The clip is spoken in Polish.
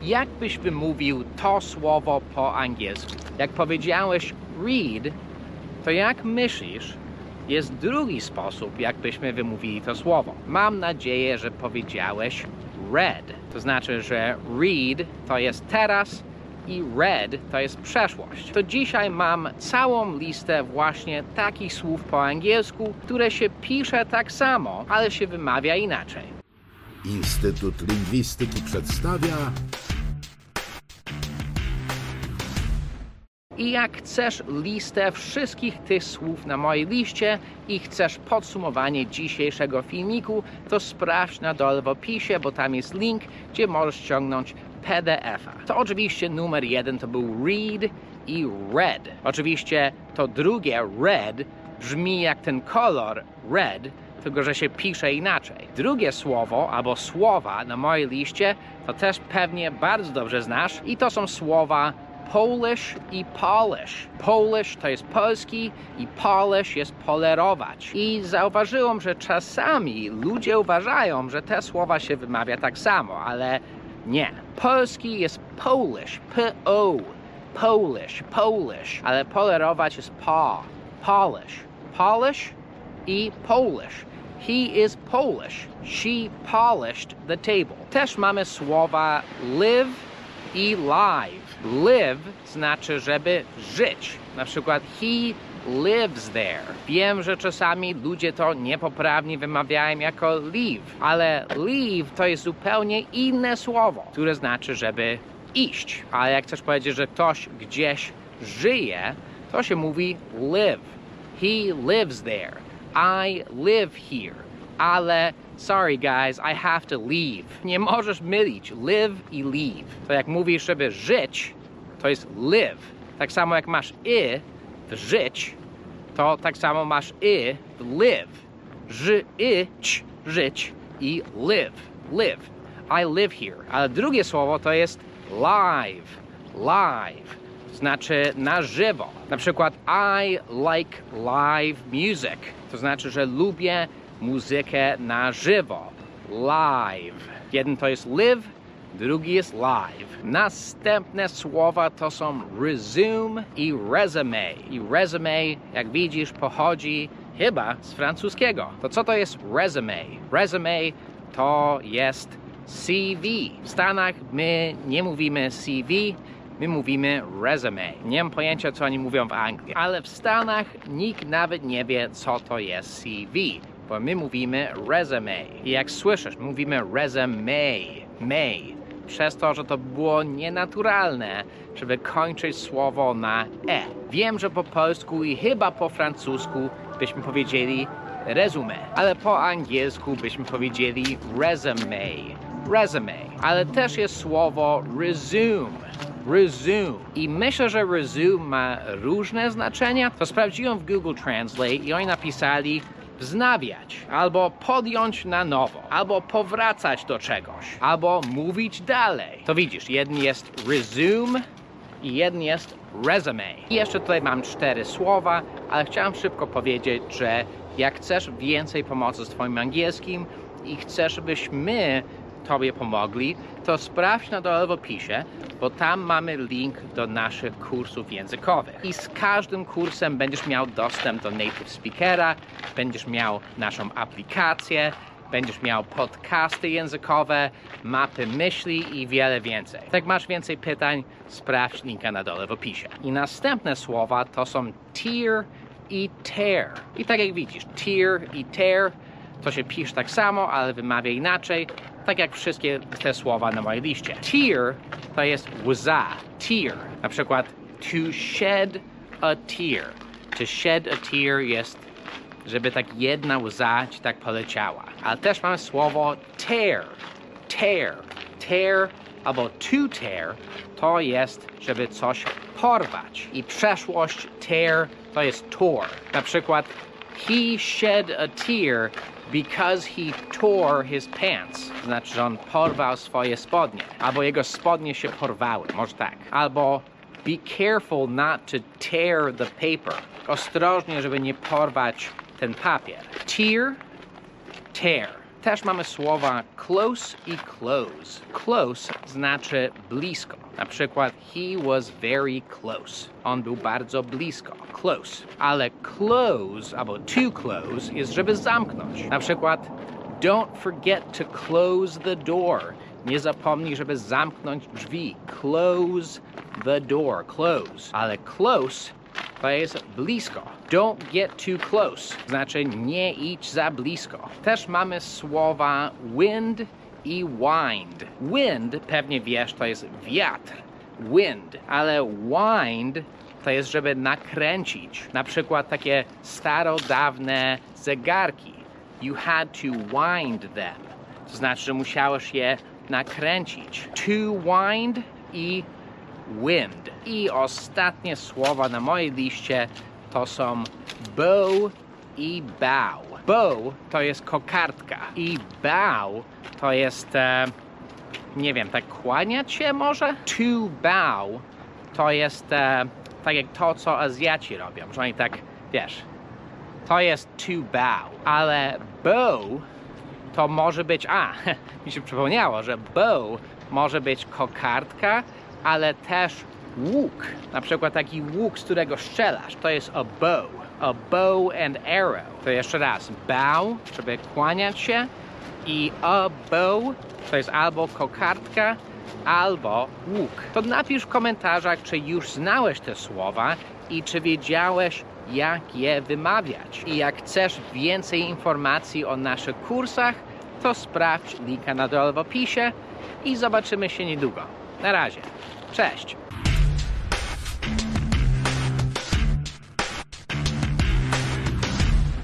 Jak byś wymówił to słowo po angielsku? Jak powiedziałeś read, to jak myślisz, jest drugi sposób, jak byśmy wymówili to słowo. Mam nadzieję, że powiedziałeś read. To znaczy, że read to jest teraz i read to jest przeszłość. To dzisiaj mam całą listę właśnie takich słów po angielsku, które się pisze tak samo, ale się wymawia inaczej. Instytut Lingwistyki przedstawia... I jak chcesz listę wszystkich tych słów na mojej liście i chcesz podsumowanie dzisiejszego filmiku, to sprawdź na dole w opisie, bo tam jest link, gdzie możesz ściągnąć PDF-a. To oczywiście numer 1 to był read i red. Oczywiście to drugie red brzmi jak ten kolor red, tylko że się pisze inaczej. Drugie słowo albo słowa na mojej liście to też pewnie bardzo dobrze znasz i to są słowa Polish i polish. Polish to jest polski i polish jest polerować. I zauważyłem, że czasami ludzie uważają, że te słowa się wymawia tak samo, ale nie. Polski jest Polish, P-O. Polish, Polish. Ale polerować jest pa. Polish. Polish i Polish. He is Polish. She polished the table. Też mamy słowa live i live. Live znaczy, żeby żyć. Na przykład he lives there. Wiem, że czasami ludzie to niepoprawnie wymawiają jako leave, ale leave to jest zupełnie inne słowo, które znaczy, żeby iść. Ale jak chcesz powiedzieć, że ktoś gdzieś żyje, to się mówi live. He lives there. I live here. Ale sorry guys, I have to leave. Nie możesz mylić live i leave. To jak mówisz, żeby żyć, to jest live. Tak samo jak masz w żyć, to tak samo masz w live. Żyć i live. Live. I live here. Ale drugie słowo to jest live. Live. Znaczy na żywo. Na przykład I like live music. To znaczy, że lubię muzykę na żywo. Live. Jeden to jest live, drugi jest live. Następne słowa to są resume i resume. I resume, jak widzisz, pochodzi chyba z francuskiego. To co to jest resume? Resume to jest CV. W Stanach my nie mówimy CV, my mówimy resume. Nie mam pojęcia, co oni mówią w Anglii. Ale w Stanach nikt nawet nie wie, co to jest CV. Bo my mówimy resume. I jak słyszysz, mówimy resume. Przez to, że to było nienaturalne, żeby kończyć słowo na e. Wiem, że po polsku i chyba po francusku byśmy powiedzieli resume, ale po angielsku byśmy powiedzieli resume. Ale też jest słowo resume. I myślę, że resume ma różne znaczenia. To sprawdziłem w Google Translate i oni napisali wznawiać, albo podjąć na nowo, albo powracać do czegoś, albo mówić dalej. To widzisz, jeden jest resume i jeden jest resume. I jeszcze tutaj mam 4 słowa, ale chciałem szybko powiedzieć, że jak chcesz więcej pomocy z twoim angielskim i chcesz, żebyśmy tobie pomogli, to sprawdź na dole w opisie, bo tam mamy link do naszych kursów językowych. I z każdym kursem będziesz miał dostęp do native speakera, będziesz miał naszą aplikację, będziesz miał podcasty językowe, mapy myśli i wiele więcej. Jak masz więcej pytań, sprawdź linka na dole w opisie. I następne słowa to są tear i tear. I tak jak widzisz, tear i tear to się pisze tak samo, ale wymawia inaczej, tak jak wszystkie te słowa na mojej liście. Tear to jest łza. Tear. Na przykład to shed a tear. To shed a tear jest, żeby tak jedna łza ci tak poleciała. Ale też mamy słowo tear. Tear albo to tear to jest, żeby coś porwać. I przeszłość tear to jest tore. Na przykład he shed a tear because he tore his pants. Znaczy, że on porwał swoje spodnie. Albo jego spodnie się porwały. Może tak. Albo be careful not to tear the paper. Ostrożnie, żeby nie porwać ten papier. Tear, tear. Też mamy słowa close i close. Close znaczy blisko. Na przykład he was very close. On był bardzo blisko. Close. Ale close albo to close jest, żeby zamknąć. Na przykład don't forget to close the door. Nie zapomnij, żeby zamknąć drzwi. Close the door. Close. Ale close to jest blisko. Don't get too close. Znaczy nie idź za blisko. Też mamy słowa wind i wind. Wind, pewnie wiesz, to jest wiatr. Wind. Ale wind to jest, żeby nakręcić. Na przykład takie starodawne zegarki. You had to wind them. To znaczy, że musiałeś je nakręcić. To wind i wind. I ostatnie słowa na mojej liście to są bow i bow. Bow to jest kokardka i bow to jest, nie wiem, tak kłaniać się może? To bow to jest tak jak to, co Azjaci robią, że oni tak, wiesz, to jest to bow, ale bow to może być, mi się przypomniało, że bow może być kokardka, ale też łuk. Na przykład taki łuk, z którego strzelasz, to jest a bow. A bow and arrow. To jeszcze raz, bow, żeby kłaniać się, i a bow to jest albo kokardka, albo łuk. To napisz w komentarzach, czy już znałeś te słowa i czy wiedziałeś, jak je wymawiać. I jak chcesz więcej informacji o naszych kursach, to sprawdź linka na dole w opisie i zobaczymy się niedługo. Na razie. Cześć!